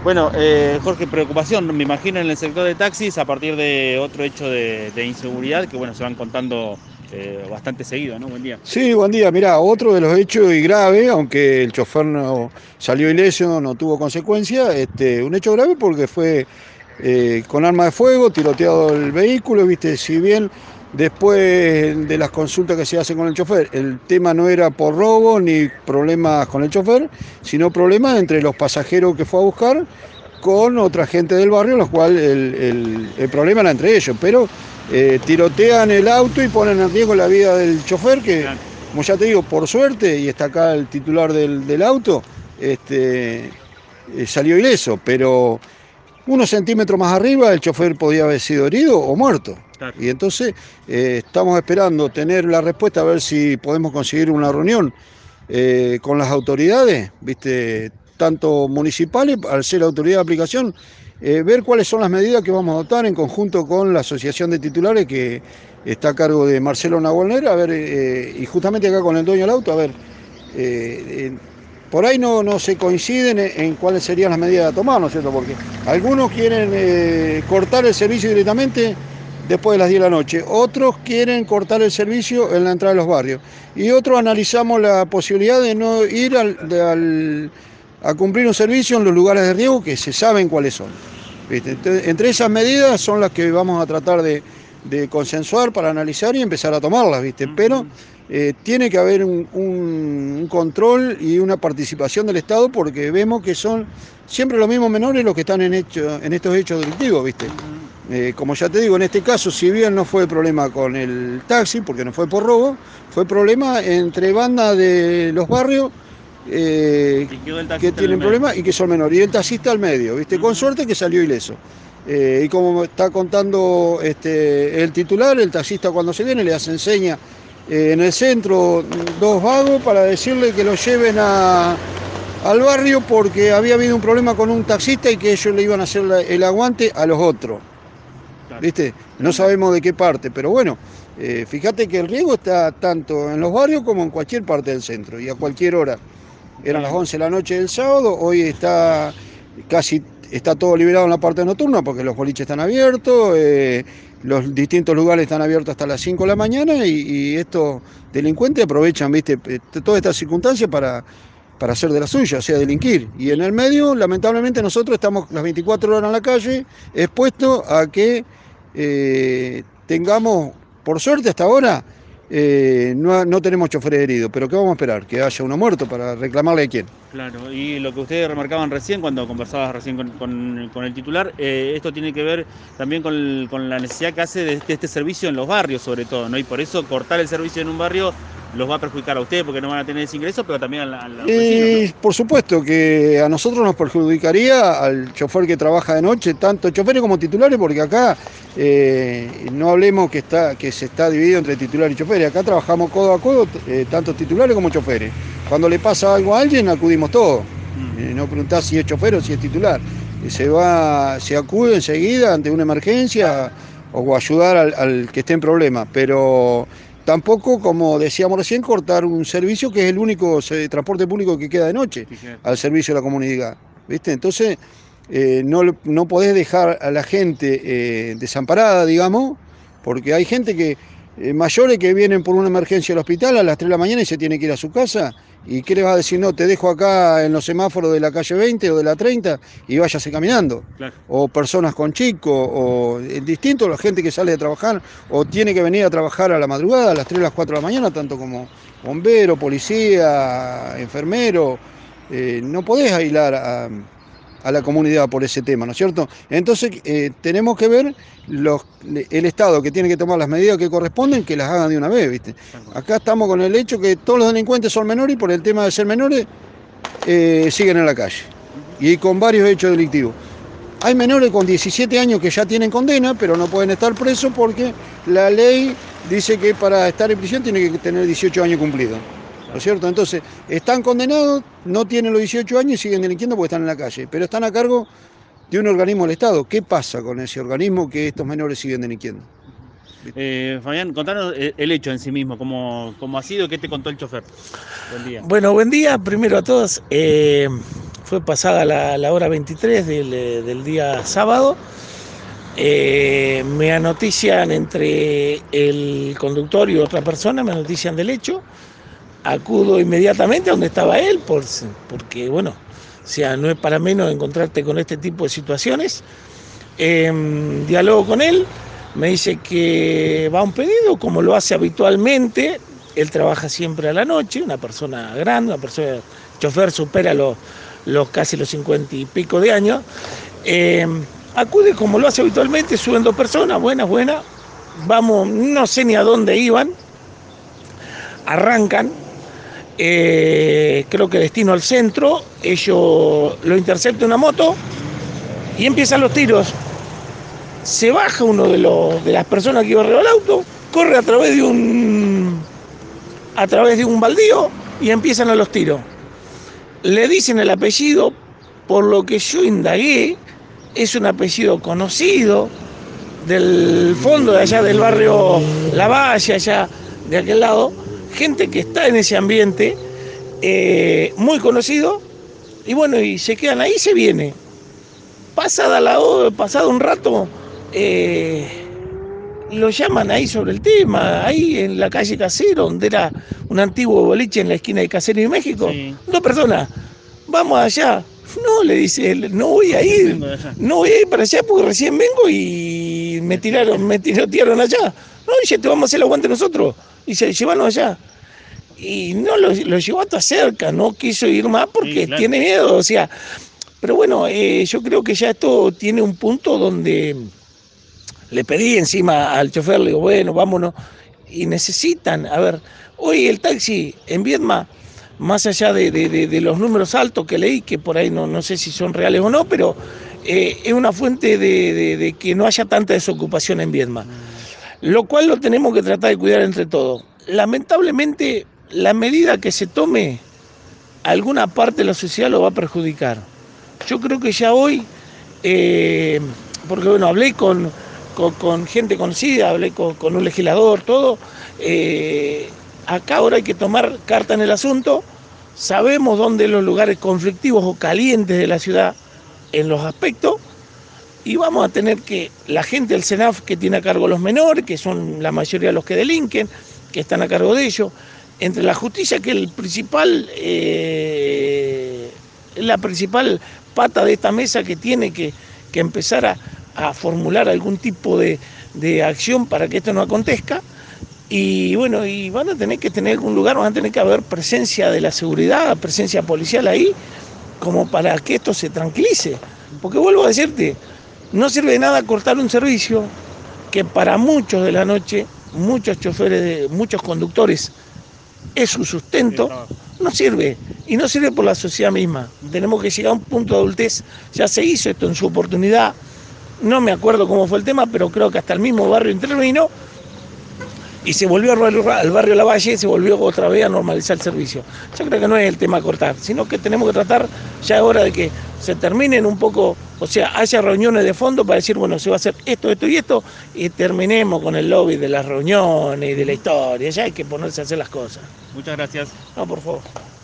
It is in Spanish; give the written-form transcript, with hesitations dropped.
Bueno, Jorge, preocupación, me imagino, en el sector de taxis a partir de otro hecho de inseguridad que, bueno, se van contando bastante seguido, ¿no? Buen día. Sí, buen día. Mirá, otro de los hechos y grave, aunque el chofer no salió ileso, no tuvo consecuencia, un hecho grave porque fue con arma de fuego, tiroteado el vehículo, viste, si bien después de las consultas que se hacen con el chofer, el tema no era por robo ni problemas con el chofer, sino problemas entre los pasajeros que fue a buscar con otra gente del barrio, los cuales el problema era entre ellos, pero tirotean el auto y ponen en riesgo la vida del chofer, que, Claro. como ya te digo, por suerte, y está acá el titular del auto, salió ileso, pero unos centímetros más arriba el chofer podía haber sido herido o muerto. Claro. Y entonces estamos esperando tener la respuesta a ver si podemos conseguir una reunión con las autoridades, ¿viste? Tanto municipales, al ser autoridad de aplicación, ver cuáles son las medidas que vamos a adoptar en conjunto con la Asociación de Titulares que está a cargo de Marcelo Nahuelner, a ver, y justamente acá con el dueño del auto, a ver, eh, por ahí no se coinciden en cuáles serían las medidas a tomar, ¿no es cierto? Porque algunos quieren cortar el servicio directamente después de las 10 de la noche, otros quieren cortar el servicio en la entrada de los barrios y otros analizamos la posibilidad de no ir a cumplir un servicio en los lugares de riesgo que se saben cuáles son. ¿Viste? Entonces, entre esas medidas son las que vamos a tratar de consensuar para analizar y empezar a tomarlas, ¿viste? Pero tiene que haber un control y una participación del Estado porque vemos que son siempre los mismos menores los que están en estos hechos delictivos, ¿viste? Como ya te digo, en este caso, si bien no fue problema con el taxi, porque no fue por robo, fue problema entre bandas de los barrios Y quedó el que taxista en el tienen medio. problemas y que son menores. Y el taxista al medio, ¿viste? Con suerte que salió ileso. Y como está contando el titular, el taxista cuando se viene le hace enseña en el centro dos vagos para decirle que lo lleven al barrio porque había habido un problema con un taxista y que ellos le iban a hacer el aguante a los otros. Claro. ¿Viste? No Tremendo. sabemos de qué parte, pero bueno, fíjate que el riesgo está tanto en los barrios como en cualquier parte del centro y a cualquier hora. Está Eran las bien. 11 de la noche del sábado, hoy está todo liberado en la parte nocturna porque los boliches están abiertos, los distintos lugares están abiertos hasta las 5 de la mañana y estos delincuentes aprovechan, ¿viste? Todas estas circunstancias para hacer de la suya, o sea, delinquir. Y en el medio, lamentablemente, nosotros estamos las 24 horas en la calle, expuestos a que tengamos, por suerte hasta ahora, no tenemos choferes heridos, pero ¿qué vamos a esperar? ¿Que haya uno muerto para reclamarle a quién? Claro, y lo que ustedes remarcaban recién, cuando conversabas recién con el titular, esto tiene que ver también con la necesidad que hace de este servicio en los barrios, sobre todo, ¿no? Y por eso cortar el servicio en un barrio los va a perjudicar a ustedes porque no van a tener ese ingreso, pero también a los vecinos, ¿no? Y por supuesto que a nosotros nos perjudicaría al chofer que trabaja de noche, tanto choferes como titulares, porque acá no hablemos que se está dividido entre titulares y choferes, acá trabajamos codo a codo, tanto titulares como choferes. Cuando le pasa algo a alguien, acudimos todos. No preguntás si es chofer o si es titular. Se acude enseguida ante una emergencia o ayudar al que esté en problemas, pero tampoco, como decíamos recién, cortar un servicio que es el único transporte público que queda de noche al servicio de la comunidad. ¿Viste? Entonces, no podés dejar a la gente desamparada, digamos, porque hay gente mayores que vienen por una emergencia al hospital a las 3 de la mañana y se tiene que ir a su casa. ¿Y qué les va a decir? No, te dejo acá en los semáforos de la calle 20 o de la 30 y váyase caminando. Claro. O personas con chicos, o distinto, la gente que sale de trabajar o tiene que venir a trabajar a la madrugada, a las 3 o las 4 de la mañana, tanto como bombero, policía, enfermero. No podés aislar a la comunidad por ese tema, ¿no es cierto? Entonces tenemos que ver el Estado que tiene que tomar las medidas que corresponden, que las hagan de una vez, ¿viste? Acá estamos con el hecho que todos los delincuentes son menores y por el tema de ser menores siguen en la calle y con varios hechos delictivos. Hay menores con 17 años que ya tienen condena, pero no pueden estar presos porque la ley dice que para estar en prisión tiene que tener 18 años cumplidos. ¿No es cierto? Entonces, están condenados, no tienen los 18 años y siguen delinquiendo porque están en la calle, pero están a cargo de un organismo del Estado. ¿Qué pasa con ese organismo que estos menores siguen delinquiendo? Fabián, contanos el hecho en sí mismo, cómo ha sido, qué te contó el chofer. Buen día. Bueno, buen día primero a todos. fue pasada la hora 23 del día sábado. Me anotician entre el conductor y otra persona, me anotician del hecho. Acudo inmediatamente a donde estaba él, porque bueno, o sea, no es para menos encontrarte con este tipo de situaciones. Dialogo con él, me dice que va a un pedido, como lo hace habitualmente. Él trabaja siempre a la noche, una persona grande, una persona, el chofer supera casi los 50 y pico de años. Acude como lo hace habitualmente, suben 2 personas, buenas, vamos, no sé ni a dónde iban, arrancan, creo que destino al centro, ellos lo intercepta una moto y empiezan los tiros. Se baja uno de las personas que iba arriba del auto, corre a través de un baldío y empiezan a los tiros. Le dicen el apellido, por lo que yo indagué, es un apellido conocido del fondo de allá del barrio La Valle, allá de aquel lado, gente que está en ese ambiente, muy conocido, y bueno, y se quedan ahí, se viene. Pasado un rato, lo llaman ahí sobre el tema, ahí en la calle Casero, donde era un antiguo boliche en la esquina de Casero y México. Sí. 2 personas, vamos allá. No, le dice él, no voy a ir para allá porque recién vengo y me tirotearon allá. No, dice, te vamos a hacer el aguante nosotros. Dice, llévanos allá. Y no, lo llevó hasta cerca, no quiso ir más porque sí, tiene miedo, o sea. Pero bueno, yo creo que ya esto tiene un punto donde le pedí encima al chofer, le digo, bueno, vámonos. Y necesitan, a ver, hoy el taxi en Viedma, más allá de los números altos que leí, que por ahí no sé si son reales o no, pero es una fuente de que no haya tanta desocupación en Viedma. Lo cual lo tenemos que tratar de cuidar entre todos. Lamentablemente, la medida que se tome, alguna parte de la sociedad lo va a perjudicar. Yo creo que ya hoy, porque bueno, hablé con gente conocida, hablé con un legislador, todo. Acá ahora hay que tomar carta en el asunto. Sabemos dónde los lugares conflictivos o calientes de la ciudad en los aspectos, y vamos a tener que, la gente del SENAF que tiene a cargo los menores, que son la mayoría de los que delinquen, que están a cargo de ellos, entre la justicia, que es la principal pata de esta mesa, que tiene que empezar a formular algún tipo de acción para que esto no acontezca. Y bueno, y van a tener que tener algún lugar, van a tener que haber presencia de la seguridad, presencia policial ahí, como para que esto se tranquilice. Porque vuelvo a decirte, no sirve de nada cortar un servicio que para muchos de la noche, muchos choferes, muchos conductores, es su sustento, no sirve. Y no sirve por la sociedad misma. Tenemos que llegar a un punto de adultez. Ya se hizo esto en su oportunidad. No me acuerdo cómo fue el tema, pero creo que hasta el mismo barrio intervino y se volvió al barrio La Valle, se volvió otra vez a normalizar el servicio. Yo creo que no es el tema cortar, sino que tenemos que tratar, ya es hora de que se terminen un poco, o sea, haya reuniones de fondo para decir, bueno, se va a hacer esto, esto y esto, y terminemos con el lobby de las reuniones y de la historia. Ya hay que ponerse a hacer las cosas. Muchas gracias. No, por favor.